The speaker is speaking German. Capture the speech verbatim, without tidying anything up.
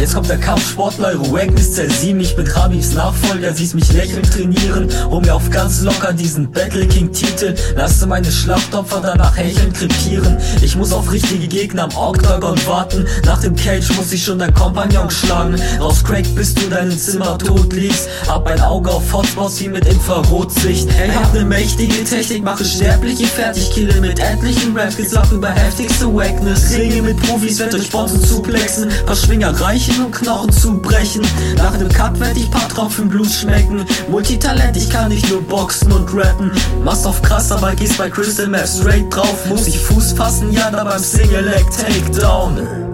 Jetzt kommt der Kampfsportler, Euro Wagness Zell sieben. Ich bin Khabibs Nachfolger, siehst mich lächelnd trainieren, hol mir auf ganz locker diesen Battle King Titel. Lasse meine Schlachtopfer danach hechelnd krepieren. Ich muss auf richtige Gegner am Octagon warten. Nach dem Cage muss ich schon dein Kompagnon schlagen. Rauscrack, bis du deinem Zimmer tot liegst. Hab ein Auge auf Hotspots wie mit Infrarotsicht. Hey, hab ne mächtige Technik, mache Sterbliche fertig, kille mit etlichen Raps, gesagt über heftigste Wackness. Ringe mit Profis, werd euch Bonzen zuplexen, paar Schwinger reichen und Knochen zu brechen. Nach dem Cut werd ich paar Tropfen Blut schmecken. Multitalent, ich kann nicht nur boxen und rappen. Machst auf krass, aber gehst bei Crystal Meth straight drauf. Muss ich Fuß fassen, ja, da beim Single Leg Takedown.